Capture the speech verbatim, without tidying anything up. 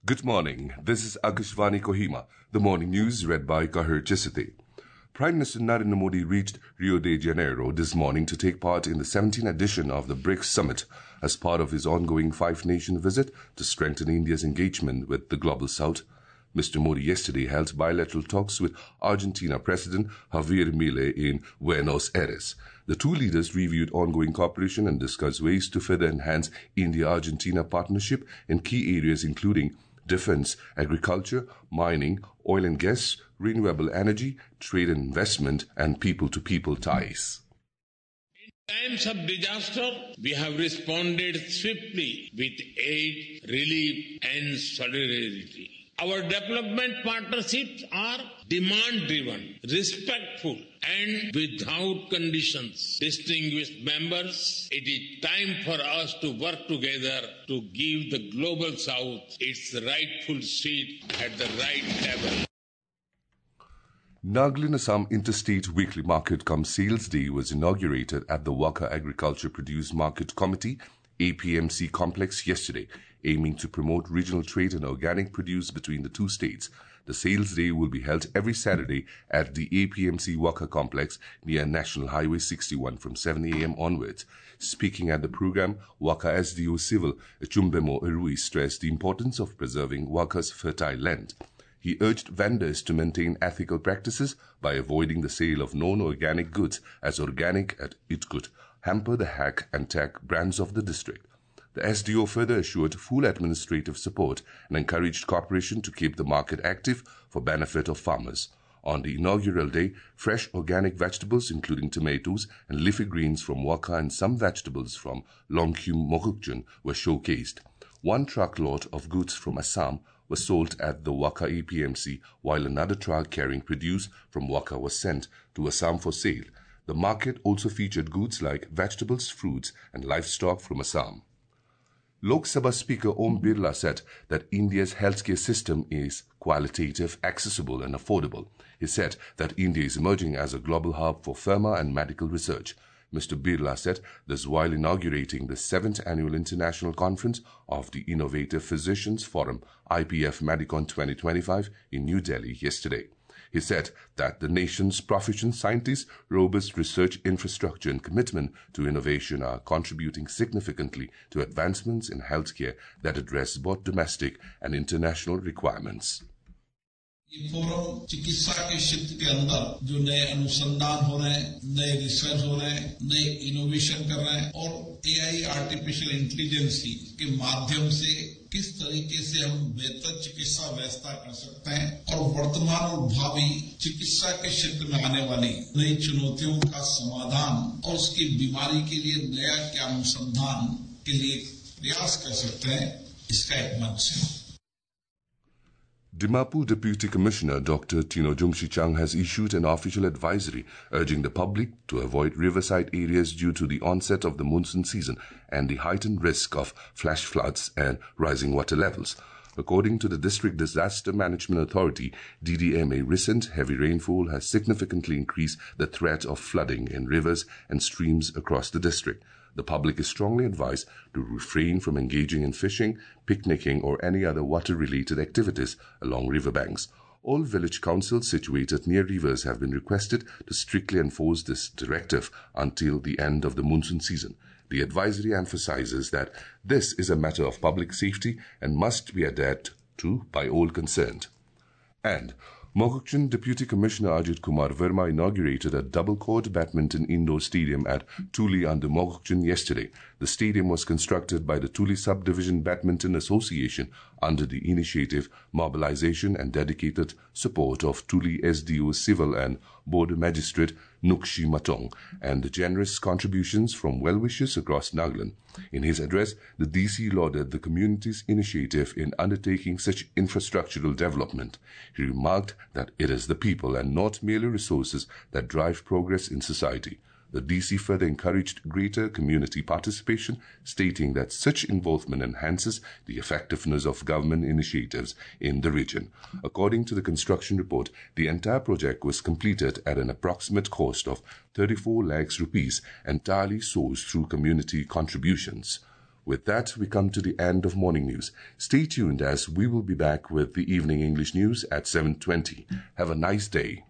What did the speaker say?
Good morning. This is Akashvani Kohima, the morning news read by Kahir Chisati. Prime Minister Narendra Modi reached Rio de Janeiro this morning to take part in the seventeenth edition of the BRICS Summit as part of his ongoing five-nation visit to strengthen India's engagement with the Global South. Mister Modi yesterday held bilateral talks with Argentina President Javier Milei in Buenos Aires. The two leaders reviewed ongoing cooperation and discussed ways to further enhance India-Argentina partnership in key areas including defense, agriculture, mining, oil and gas, renewable energy, trade and investment, and people-to-people ties. In times of disaster, we have responded swiftly with aid, relief, and solidarity. Our development partnerships are demand-driven, respectful, and without conditions. Distinguished members, it is time for us to work together to give the Global South its rightful seat at the right level. Nagaland Assam Interstate Weekly Market cum Sales Day was inaugurated at the Waka Agriculture Produce Market Committee A P M C complex yesterday, aiming to promote regional trade and organic produce between the two states. The sales day will be held every Saturday at the A P M C Waka complex near National Highway sixty-one from seven a m onwards. Speaking at the program, Waka S D O Civil Chumbemo Irui stressed the importance of preserving Waka's fertile land. He urged vendors to maintain ethical practices by avoiding the sale of non-organic goods, as organic at it could hamper the hack and tag brands of the district. The S D O further assured full administrative support and encouraged cooperation to keep the market active for benefit of farmers. On the inaugural day, fresh organic vegetables including tomatoes and leafy greens from Waka and some vegetables from Longkhum Mokokchung were showcased. One truckload of goods from Assam was sold at the Waka A P M C, while another truck carrying produce from Waka was sent to Assam for sale. The market also featured goods like vegetables, fruits, and livestock from Assam. Lok Sabha Speaker Om Birla said that India's healthcare system is qualitative, accessible, and affordable. He said that India is emerging as a global hub for pharma and medical research. Mister Birla said this while inaugurating the seventh Annual International Conference of the Innovative Physicians Forum, I P F Medicon twenty twenty-five, in New Delhi yesterday. He said that the nation's proficient scientists, robust research infrastructure and commitment to innovation are contributing significantly to advancements in healthcare that address both domestic and international requirements. ये forum चिकित्सा के क्षेत्र के अंदर जो नए अनुसंधान हो रहे हैं, नए रिसर्च हो रहे हैं, नए इनोवेशन कर रहे हैं और एआई आर्टिफिशियल इंटेलिजेंस के माध्यम से किस तरीके से हम बेहतर चिकित्सा व्यवस्था कर सकते हैं और वर्तमान और भावी चिकित्सा के क्षेत्र में आने वाली नई चुनौतियों का समाधान और उसकी बीमारी के लिए नया क्या अनुसंधान के लिए प्रयास कर सकते हैं, इसका एक मंच है. Dimapur Deputy Commissioner Doctor Tino Jungshi-Chang has issued an official advisory urging the public to avoid riverside areas due to the onset of the monsoon season and the heightened risk of flash floods and rising water levels. According to the District Disaster Management Authority, D D M A, recent heavy rainfall has significantly increased the threat of flooding in rivers and streams across the district. The public is strongly advised to refrain from engaging in fishing, picnicking, or any other water-related activities along riverbanks. All village councils situated near rivers have been requested to strictly enforce this directive until the end of the monsoon season. The advisory emphasizes that this is a matter of public safety and must be adhered to by all concerned. And Mokokchung Deputy Commissioner Ajit Kumar Verma inaugurated a double-court badminton indoor stadium at Tuli under Mokokchung yesterday. The stadium was constructed by the Tuli Subdivision Badminton Association under the initiative, mobilization and dedicated support of Tuli S D O Civil and Board Magistrate Nukshi Matong and the generous contributions from well-wishers across Nagaland. In his address, the D C lauded the community's initiative in undertaking such infrastructural development. He remarked that it is the people and not merely resources that drive progress in society. The D C further encouraged greater community participation, stating that such involvement enhances the effectiveness of government initiatives in the region. According to the construction report, the entire project was completed at an approximate cost of thirty-four lakhs rupees, entirely sourced through community contributions. With that, we come to the end of Morning News. Stay tuned as we will be back with the Evening English News at seven twenty. Have a nice day.